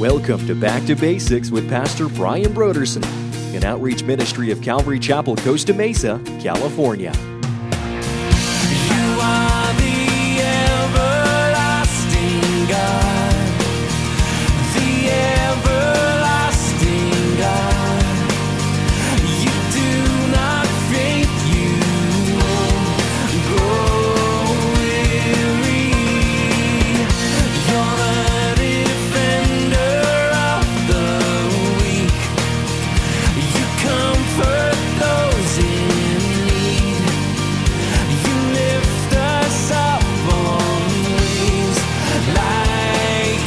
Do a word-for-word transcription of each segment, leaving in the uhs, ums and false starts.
Welcome to Back to Basics with Pastor Brian Broderson, an outreach ministry of Calvary Chapel, Costa Mesa, California. You are the everlasting God, the everlasting God. You do not faint, you won't grow weary. You're the defender of the weak. You comfort those in need. You lift us up on wings like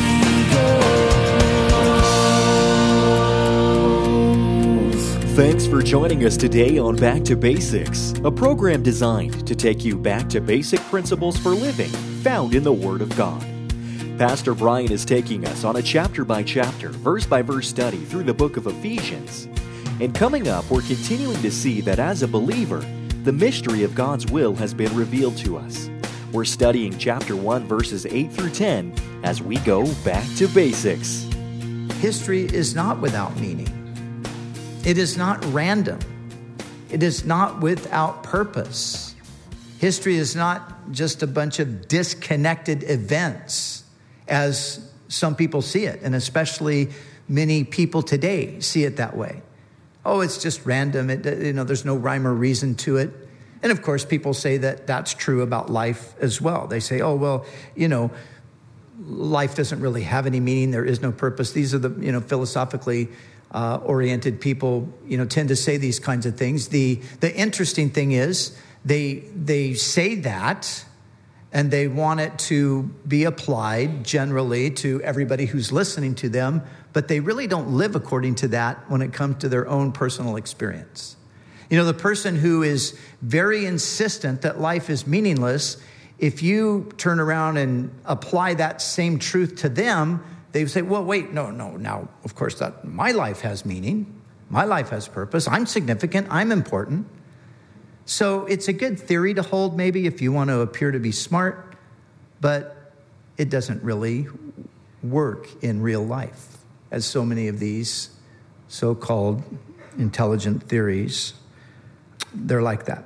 eagles. Thanks for joining us today on Back to Basics, a program designed to take you back to basic principles for living found in the Word of God. Pastor Brian is taking us on a chapter-by-chapter, verse-by-verse study through the book of Ephesians. And coming up, we're continuing to see that as a believer, the mystery of God's will has been revealed to us. We're studying chapter one, verses eight through ten, as we go back to basics. History is not without meaning. It is not random. It is not without purpose. History is not just a bunch of disconnected events, as some people see it, and especially many people today see it that way. Oh, it's just random. It, you know, there's no rhyme or reason to it. And of course, people say that that's true about life as well. They say, oh, well, you know, life doesn't really have any meaning. There is no purpose. These are the, you know, philosophically uh, oriented people, you know, tend to say these kinds of things. The the interesting thing is they they say that, and they want it to be applied generally to everybody who's listening to them, but they really don't live according to that when it comes to their own personal experience. You know, the person who is very insistent that life is meaningless, if you turn around and apply that same truth to them, they say, well, wait, no, no, now, of course, that my life has meaning. My life has purpose. I'm significant. I'm important. So it's a good theory to hold, maybe, if you want to appear to be smart, but it doesn't really work in real life, as so many of these so-called intelligent theories, they're like that.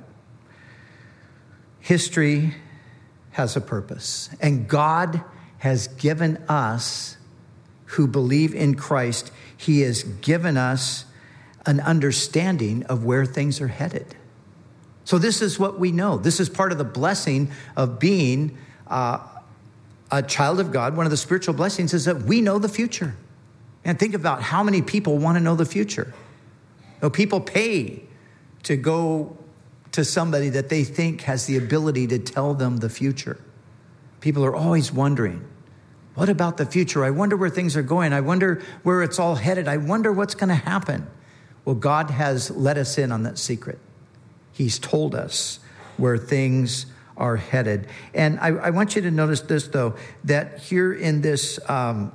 History has a purpose, and God has given us, who believe in Christ, He has given us an understanding of where things are headed. So this is what we know. This is part of the blessing of being uh, a child of God. One of the spiritual blessings is that we know the future. And think about how many people want to know the future. You know, people pay to go to somebody that they think has the ability to tell them the future. People are always wondering, what about the future? I wonder where things are going. I wonder where it's all headed. I wonder what's going to happen. Well, God has let us in on that secret. He's told us where things are headed. And I, I want you to notice this, though, that here in this um,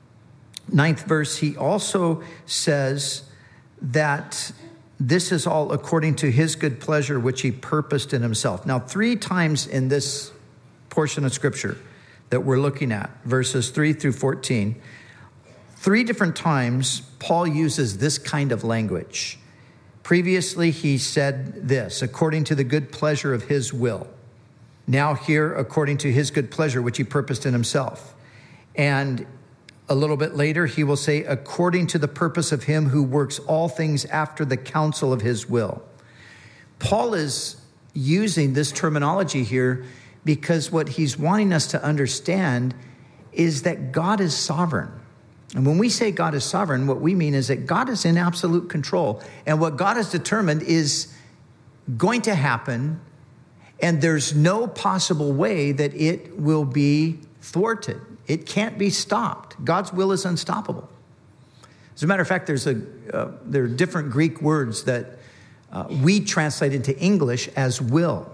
ninth verse, he also says that this is all according to his good pleasure, which he purposed in himself. Now, three times in this portion of Scripture that we're looking at, verses three through fourteen, three different times Paul uses this kind of language. Previously, he said this, according to the good pleasure of his will. Now here, according to his good pleasure, which he purposed in himself. And a little bit later, he will say, according to the purpose of him who works all things after the counsel of his will. Paul is using this terminology here because what he's wanting us to understand is that God is sovereign. And when we say God is sovereign, what we mean is that God is in absolute control. And what God has determined is going to happen, and there's no possible way that it will be thwarted. It can't be stopped. God's will is unstoppable. As a matter of fact, there's a uh, there are different Greek words that uh, we translate into English as will.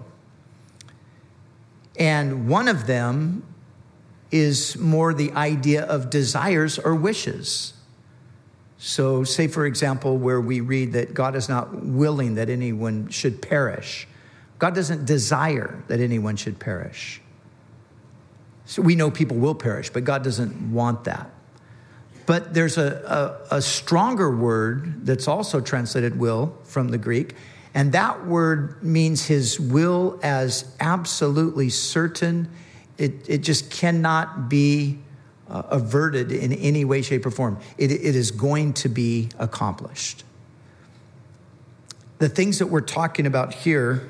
And one of them is more the idea of desires or wishes. So say, for example, where we read that God is not willing that anyone should perish. God doesn't desire that anyone should perish. So we know people will perish, but God doesn't want that. But there's a, a, a stronger word that's also translated will from the Greek, and that word means his will as absolutely certain. It, it just cannot be uh, averted in any way, shape, or form. It, it is going to be accomplished. The things that we're talking about here,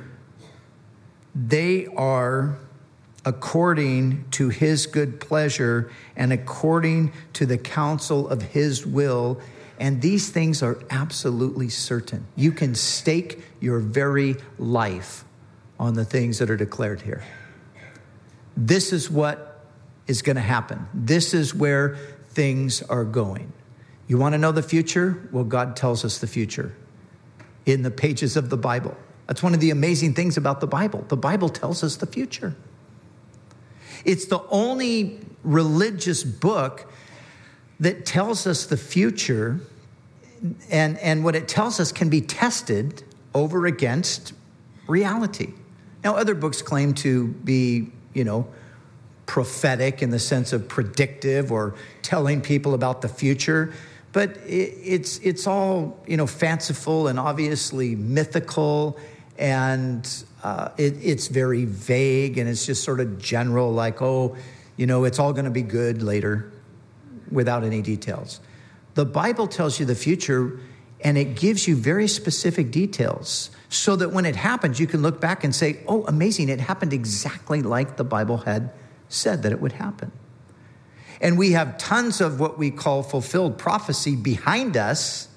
they are according to his good pleasure and according to the counsel of his will. And these things are absolutely certain. You can stake your very life on the things that are declared here. This is what is going to happen. This is where things are going. You want to know the future? Well, God tells us the future in the pages of the Bible. That's one of the amazing things about the Bible. The Bible tells us the future. It's the only religious book that tells us the future, and, and what it tells us can be tested over against reality. Now, other books claim to be, you know, prophetic in the sense of predictive or telling people about the future, but it, it's it's all, you know, fanciful and obviously mythical, and uh, it, it's very vague, and it's just sort of general, like, oh, you know, it's all going to be good later, without any details. The Bible tells you the future, and it gives you very specific details so that when it happens, you can look back and say, oh, amazing, it happened exactly like the Bible had said that it would happen. And we have tons of what we call fulfilled prophecy behind us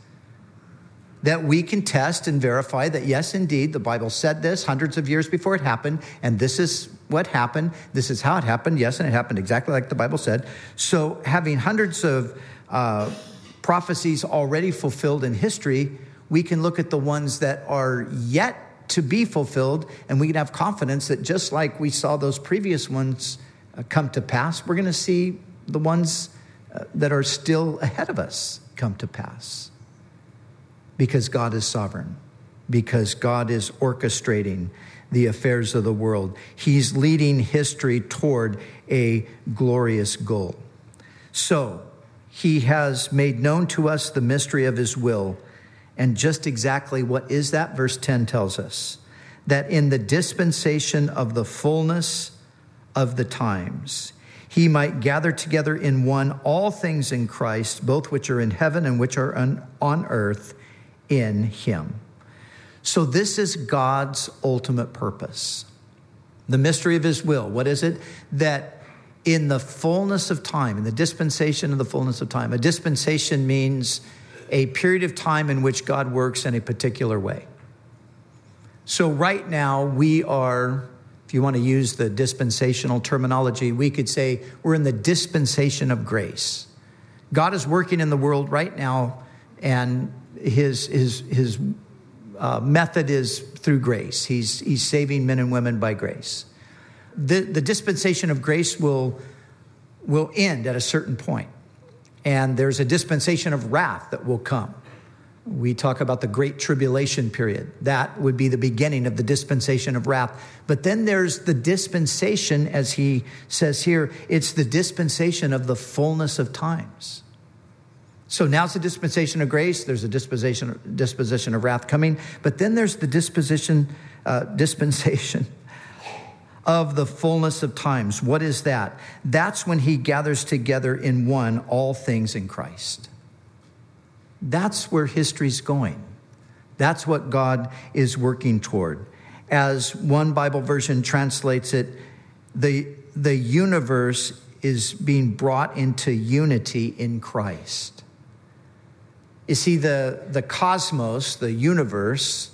that we can test and verify that, yes, indeed, the Bible said this hundreds of years before it happened, and this is what happened. This is how it happened. Yes, and it happened exactly like the Bible said. So having hundreds of uh, prophecies already fulfilled in history, we can look at the ones that are yet to be fulfilled, and we can have confidence that just like we saw those previous ones uh, come to pass, we're going to see the ones uh, that are still ahead of us come to pass. Because God is sovereign, because God is orchestrating the affairs of the world. He's leading history toward a glorious goal. So he has made known to us the mystery of his will. And just exactly what is that? Verse ten tells us that in the dispensation of the fullness of the times, he might gather together in one all things in Christ, both which are in heaven and which are on, on earth, in him. So this is God's ultimate purpose. The mystery of his will. What is it? That in the fullness of time, in the dispensation of the fullness of time, a dispensation means a period of time in which God works in a particular way. So right now we are, if you want to use the dispensational terminology, we could say we're in the dispensation of grace. God is working in the world right now, and his his his uh, method is through grace. He's he's saving men and women by grace. The the dispensation of grace will will end at a certain point, and there's a dispensation of wrath that will come. We talk about the great tribulation period. That would be the beginning of the dispensation of wrath. But then there's the dispensation, as he says here, it's the dispensation of the fullness of times. So now's the dispensation of grace. There's a disposition, disposition of wrath coming. But then there's the disposition, uh, dispensation of the fullness of times. What is that? That's when he gathers together in one all things in Christ. That's where history's going. That's what God is working toward. As one Bible version translates it, the, the universe is being brought into unity in Christ. You see, the, the cosmos, the universe,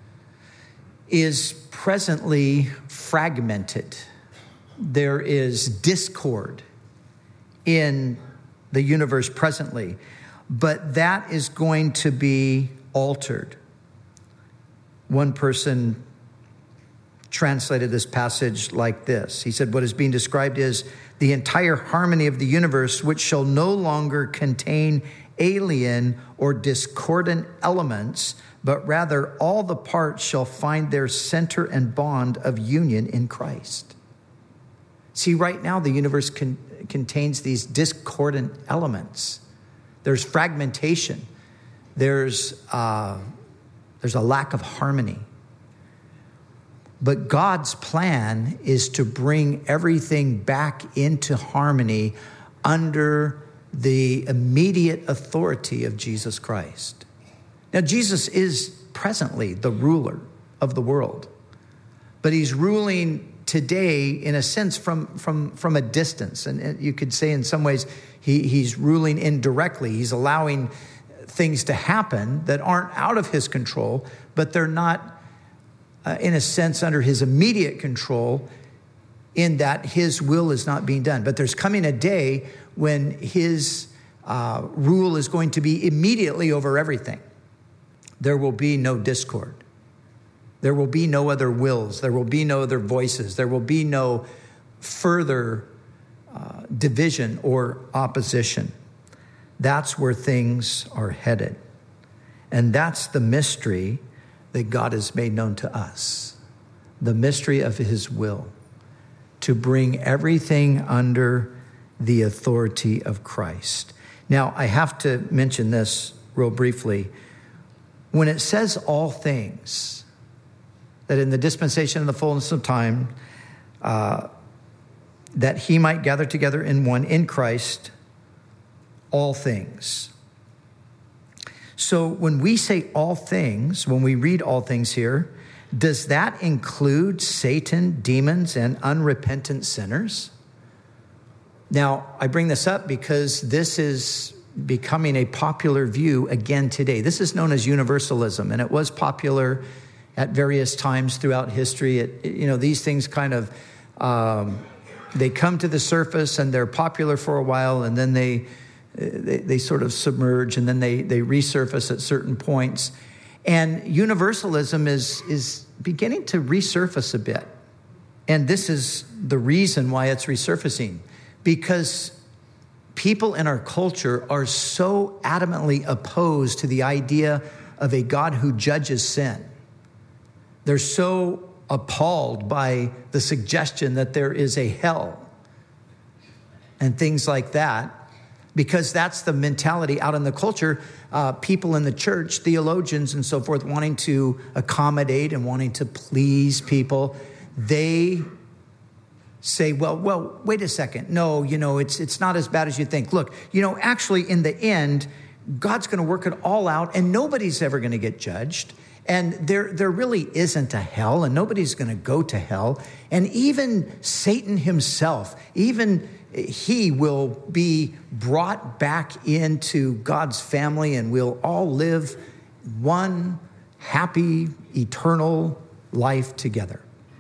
is presently fragmented. There is discord in the universe presently, but that is going to be altered. One person translated this passage like this. He said, what is being described is the entire harmony of the universe, which shall no longer contain alien or discordant elements, but rather all the parts shall find their center and bond of union in Christ. See, right now the universe con- contains these discordant elements. There's fragmentation. There's, uh, there's a lack of harmony. But God's plan is to bring everything back into harmony under the immediate authority of Jesus Christ. Now, Jesus is presently the ruler of the world, but he's ruling today in a sense from, from, from a distance. And you could say in some ways he, he's ruling indirectly. He's allowing things to happen that aren't out of his control, but they're not, uh, in a sense, under his immediate control, in that his will is not being done. But there's coming a day when his uh, rule is going to be immediately over everything. There will be no discord. There will be no other wills. There will be no other voices. There will be no further uh, division or opposition. That's where things are headed. And that's the mystery that God has made known to us. The mystery of his will, to bring everything under the authority of Christ. Now, I have to mention this real briefly. When it says all things, that in the dispensation of the fullness of time, uh, that he might gather together in one, in Christ, all things. So when we say all things, when we read all things here, does that include Satan, demons, and unrepentant sinners? Now, I bring this up because this is becoming a popular view again today. This is known as universalism, and it was popular at various times throughout history. It, you know, these things kind of, um, they come to the surface and they're popular for a while, and then they they, they sort of submerge, and then they, they resurface at certain points. And universalism is, is beginning to resurface a bit. And this is the reason why it's resurfacing, because people in our culture are so adamantly opposed to the idea of a God who judges sin. They're so appalled by the suggestion that there is a hell and things like that, because that's the mentality out in the culture. Uh, people in the church, theologians and so forth, wanting to accommodate and wanting to please people, they say, well, well, wait a second. No, you know, it's it's not as bad as you think. Look, you know, actually, in the end, God's going to work it all out, and nobody's ever going to get judged. And there, there really isn't a hell, and nobody's going to go to hell. And even Satan himself, even he will be brought back into God's family, and we'll all live one happy, eternal life together.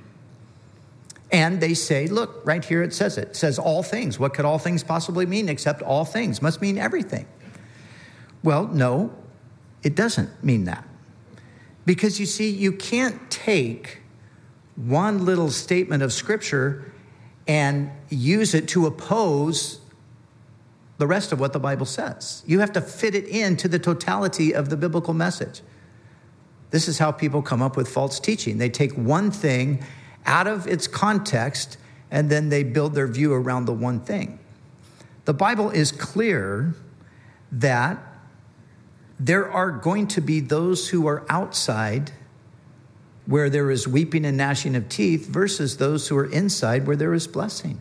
And they say, look, right here it says it. It says all things. What could all things possibly mean except all things? Must mean everything. Well, no, it doesn't mean that. Because you see, you can't take one little statement of Scripture and use it to oppose the rest of what the Bible says. You have to fit it into the totality of the biblical message. This is how people come up with false teaching. They take one thing out of its context, and then they build their view around the one thing. The Bible is clear that there are going to be those who are outside where there is weeping and gnashing of teeth versus those who are inside where there is blessing.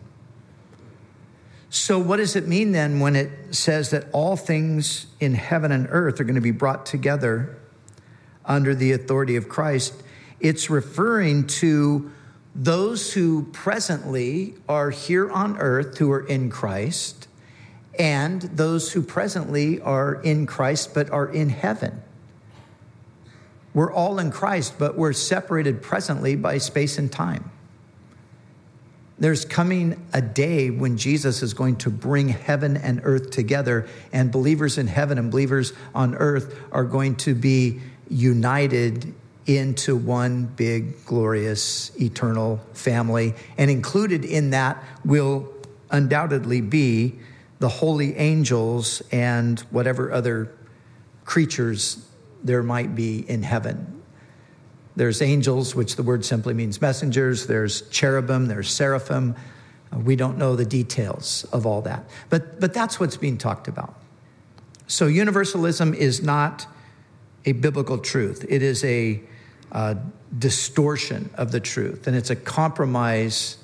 So what does it mean then when it says that all things in heaven and earth are going to be brought together under the authority of Christ? It's referring to those who presently are here on earth who are in Christ, and those who presently are in Christ but are in heaven. We're all in Christ, but we're separated presently by space and time. There's coming a day when Jesus is going to bring heaven and earth together, and believers in heaven and believers on earth are going to be united into one big, glorious, eternal family. And included in that will undoubtedly be the holy angels and whatever other creatures there might be in heaven. There's angels, which the word simply means messengers. There's cherubim, there's seraphim. We don't know the details of all that. But, but that's what's being talked about. So universalism is not a biblical truth. It is a uh, distortion of the truth, and it's a compromise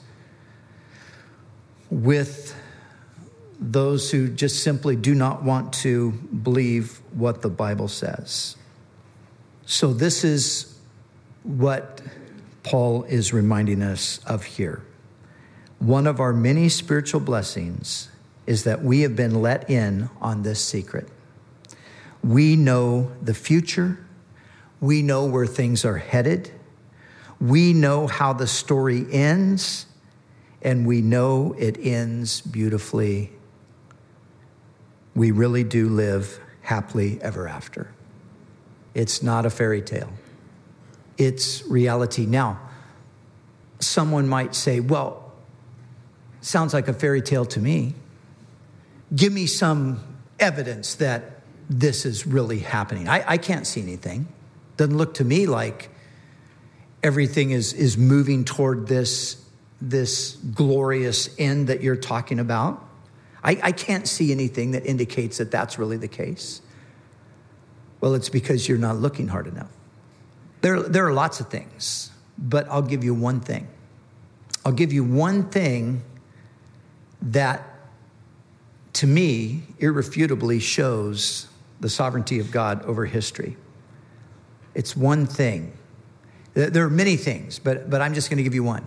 with those who just simply do not want to believe what the Bible says. So this is what Paul is reminding us of here. One of our many spiritual blessings is that we have been let in on this secret. We know the future. We know where things are headed. We know how the story ends, and we know it ends beautifully. We really do live happily ever after. It's not a fairy tale. It's reality. Now, someone might say, well, sounds like a fairy tale to me. Give me some evidence that this is really happening. I, I can't see anything. Doesn't look to me like everything is, is moving toward this, this glorious end that you're talking about. I, I can't see anything that indicates that that's really the case. Well, it's because you're not looking hard enough. There, there are lots of things, but I'll give you one thing. I'll give you one thing that, to me, irrefutably shows the sovereignty of God over history. It's one thing. There are many things, but, but I'm just going to give you one.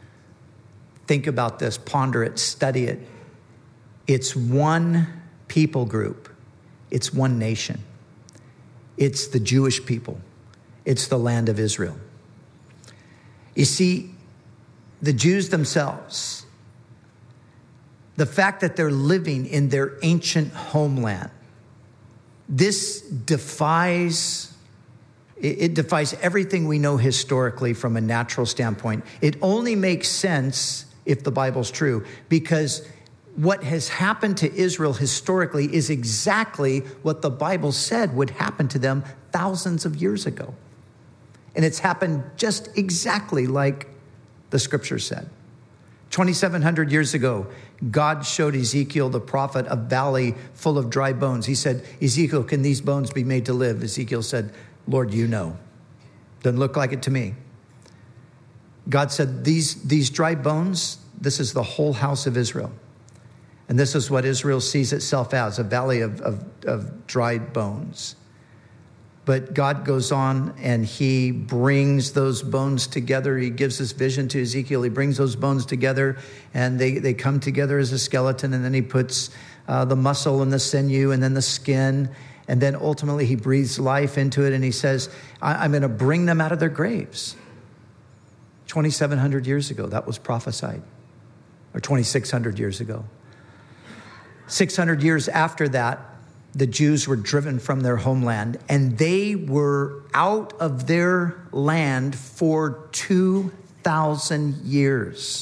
Think about this, ponder it, study it. It's one people group. It's one nation. It's the Jewish people. It's the land of Israel. You see, the Jews themselves, the fact that they're living in their ancient homeland, this defies, it defies everything we know historically from a natural standpoint. It only makes sense if the Bible's true, because what has happened to Israel historically is exactly what the Bible said would happen to them thousands of years ago. And it's happened just exactly like the scripture said. twenty-seven hundred years ago, God showed Ezekiel the prophet a valley full of dry bones. He said, Ezekiel, can these bones be made to live? Ezekiel said, Lord, you know. Doesn't look like it to me. God said, these, these dry bones, this is the whole house of Israel. And this is what Israel sees itself as, a valley of, of, of dried bones. But God goes on and he brings those bones together. He gives this vision to Ezekiel. He brings those bones together and they, they come together as a skeleton. And then he puts uh, the muscle and the sinew and then the skin. And then ultimately he breathes life into it. And he says, I, I'm going to bring them out of their graves. twenty-seven hundred years ago, that was prophesied. Or twenty-six hundred years ago. six hundred years after that, the Jews were driven from their homeland, and they were out of their land for two thousand years.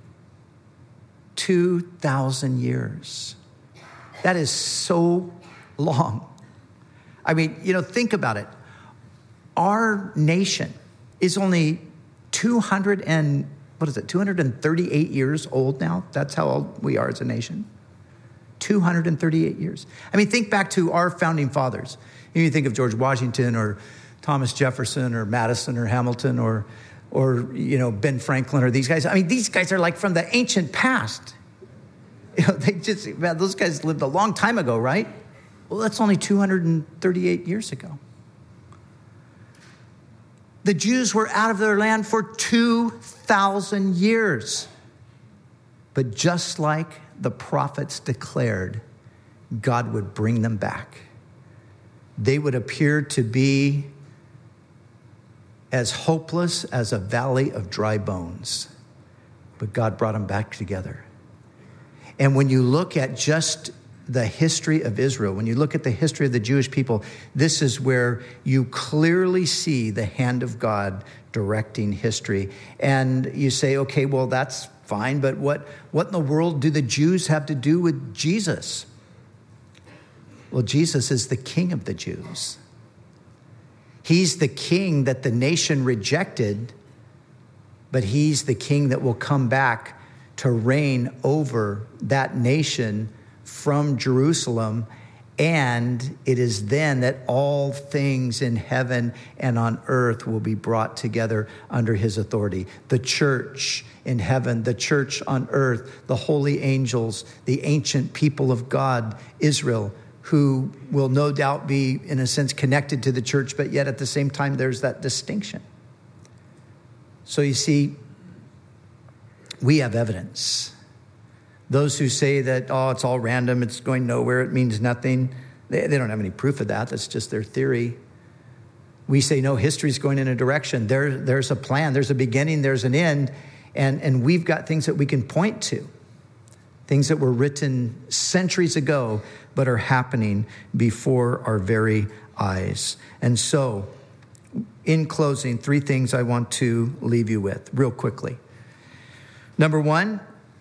two thousand years. That is so long. I mean, you know, think about it. Our nation is only two hundred and, what is it, two hundred thirty-eight years old now? That's how old we are as a nation. two hundred thirty-eight years. I mean, think back to our founding fathers. You think of George Washington or Thomas Jefferson or Madison or Hamilton or, or you know, Ben Franklin or these guys. I mean, these guys are like from the ancient past. You know, they just, man, those guys lived a long time ago, right? Well, that's only two hundred thirty-eight years ago. The Jews were out of their land for two thousand years. But just like the prophets declared, God would bring them back. They would appear to be as hopeless as a valley of dry bones. But God brought them back together. And when you look at just the history of Israel, when you look at the history of the Jewish people, this is where you clearly see the hand of God directing history. And you say, okay, well, that's fine, but what, what in the world do the Jews have to do with Jesus? Well, Jesus is the King of the Jews. He's the King that the nation rejected, but he's the King that will come back to reign over that nation from Jerusalem And it is then that all things in heaven and on earth will be brought together under his authority. The church in heaven, the church on earth, the holy angels, the ancient people of God, Israel, who will no doubt be, in a sense, connected to the church, but yet at the same time, there's that distinction. So you see, we have evidence. Those who say that, oh, it's all random, it's going nowhere, it means nothing, they, they don't have any proof of that. That's just their theory. We say, no, history's going in a direction. There, there's a plan, there's a beginning, there's an end, and, and we've got things that we can point to, things that were written centuries ago, but are happening before our very eyes. And so, in closing, three things I want to leave you with real quickly. Number one,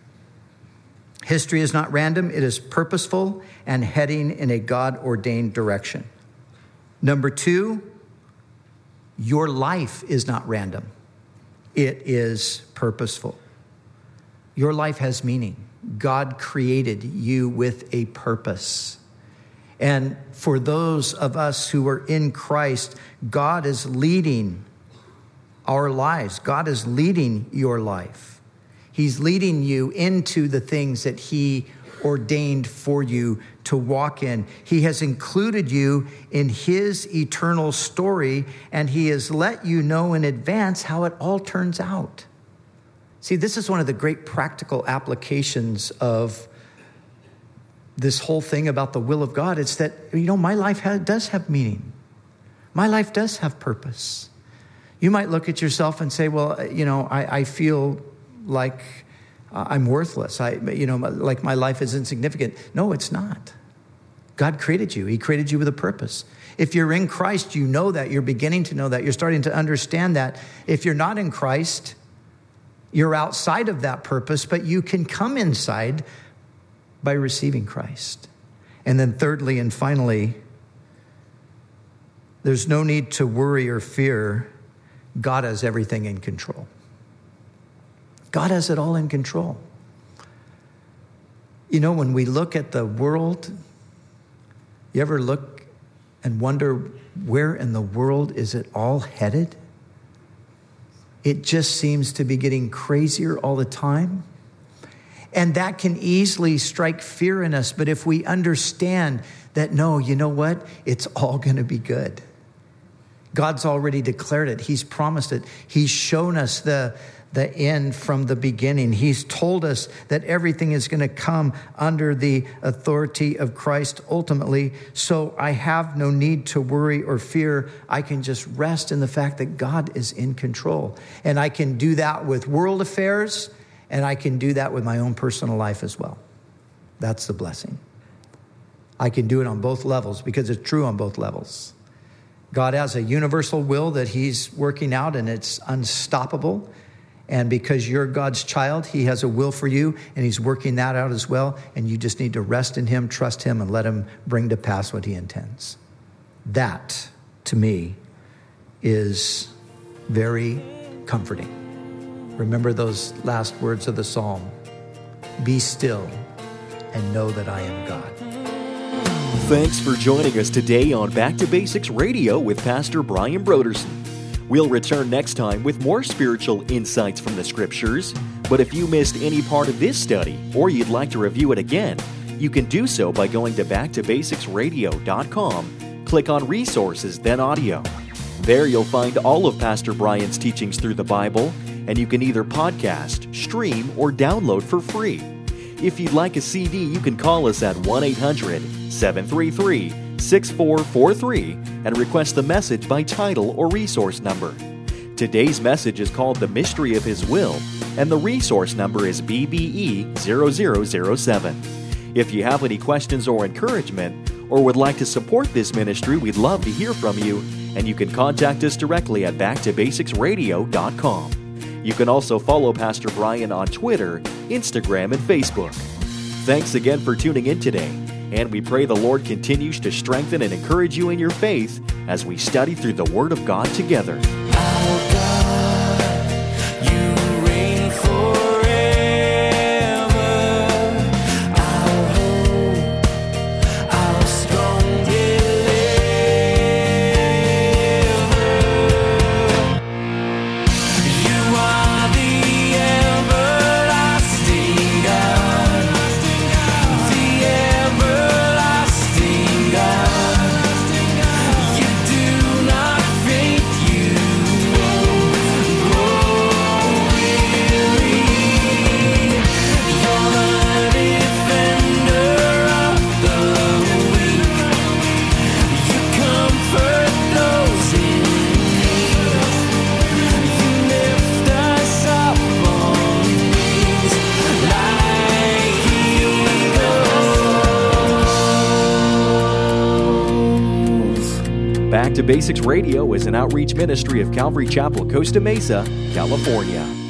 history is not random. It is purposeful and heading in a God-ordained direction. Number two, your life is not random. It is purposeful. Your life has meaning. God created you with a purpose. And for those of us who are in Christ, God is leading our lives. God is leading your life. He's leading you into the things that he ordained for you to walk in. He has included you in his eternal story, and he has let you know in advance how it all turns out. See, this is one of the great practical applications of this whole thing about the will of God. It's that, you know, my life has, does have meaning. My life does have purpose. You might look at yourself and say, well, you know, I, I feel like I'm worthless. I, you know, like my life is insignificant. No, it's not. God created you. He created you with a purpose. If you're in Christ, you know that. You're beginning to know that. You're starting to understand that. If you're not in Christ, you're outside of that purpose, but you can come inside by receiving Christ. And then thirdly and finally, there's no need to worry or fear. God has everything in control. God has it all in control. You know, when we look at the world, you ever look and wonder, where in the world is it all headed? It just seems to be getting crazier all the time. And that can easily strike fear in us. But if we understand that, no, you know what? It's all going to be good. God's already declared it. He's promised it. He's shown us the, the end from the beginning. He's told us that everything is going to come under the authority of Christ ultimately. So I have no need to worry or fear. I can just rest in the fact that God is in control. And I can do that with world affairs, and I can do that with my own personal life as well. That's the blessing. I can do it on both levels because it's true on both levels. God has a universal will that he's working out, and it's unstoppable. And because you're God's child, he has a will for you, and he's working that out as well. And you just need to rest in him, trust him, and let him bring to pass what he intends. That, to me, is very comforting. Remember those last words of the psalm. Be still and know that I am God. Thanks for joining us today on Back to Basics Radio with Pastor Brian Brodersen. We'll return next time with more spiritual insights from the Scriptures. But if you missed any part of this study or you'd like to review it again, you can do so by going to back to basics radio dot com. Click on Resources, then Audio. There you'll find all of Pastor Brian's teachings through the Bible, and you can either podcast, stream, or download for free. If you'd like a C D, you can call us at one eight hundred seven three three six four four three and request the message by title or resource number. Today's message is called The Mystery of His Will, and the resource number is B B E zero zero zero seven. If you have any questions or encouragement, or would like to support this ministry, we'd love to hear from you, and you can contact us directly at back to basics radio dot com. You can also follow Pastor Brian on Twitter, Instagram, and Facebook. Thanks again for tuning in today, and we pray the Lord continues to strengthen and encourage you in your faith as we study through the Word of God together. Our God, you reign forever. Our hope, our strong Back to Basics Radio is an outreach ministry of Calvary Chapel, Costa Mesa, California.